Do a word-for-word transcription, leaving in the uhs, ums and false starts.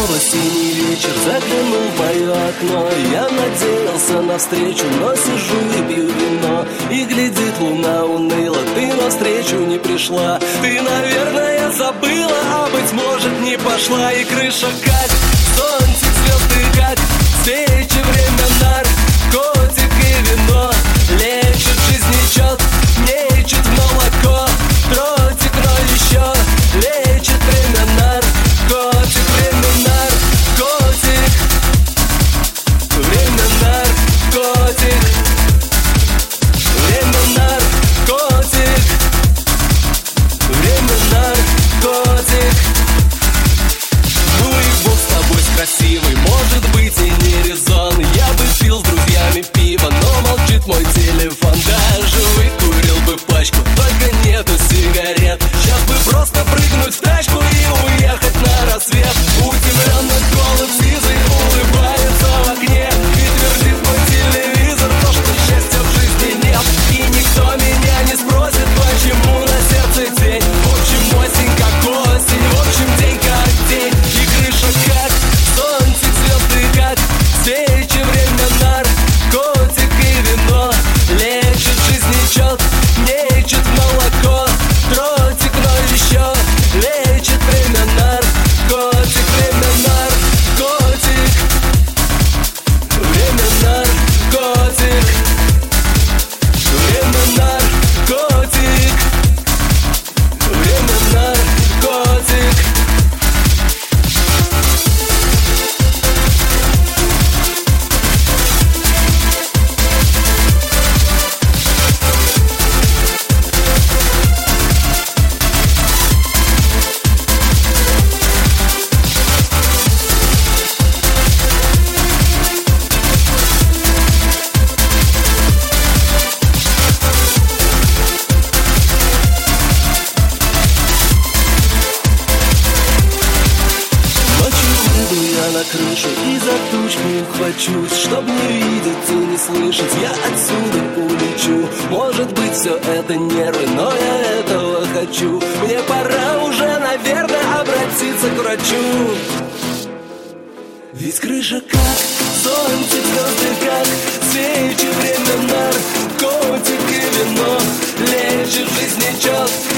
снова синий вечер заглянул в мое окно. Я надеялся на встречу, но сижу и пью вино. И глядит луна уныло, ты навстречу не пришла. Ты, наверное, забыла, а быть может не пошла. И крыша как, зонтик, звезды как, свечи, время нар, котик и вино. Лечит жизнечет, нечет в молоко. Дротик, но еще лечит время нар. Котик, время нар, котик. Время нар, котик. Время нар, котик. Время нар, котик. Ну и бог с тобой, с красивой, может быть и не резон. Я бы пил с друзьями пиво, но молчит мой телефон. Даже выкурил бы пачку, только нету сигарет. Сейчас бы просто прыгнуть в тачку и уехать на рассвет. Удивленно голубь сизый улыбается в окне и твердит мой телевизор то, что счастья в жизни нет. И никто меня не спросит, почему на сердце тень. В общем, осень как осень, в общем, день как день. И крыша как, солнце, звезды как, свечи, время нар, котик и вино. Лечит жизнечет, нечет молоко. Дротик, но еще лечит время нар. Котик, время нар, котик. Время нар, котик. Время нар, котик. Время нар, котик. На крышу и за тучку ухвачусь, чтоб не видеть и не слышать, я отсюда улечу. Может быть, все это нервы, но я этого хочу. Мне пора уже, наверное, обратиться к врачу. Ведь крыша как, солнце, звезды как, свечи, время нар, котик и вино. Лечит жизнечет,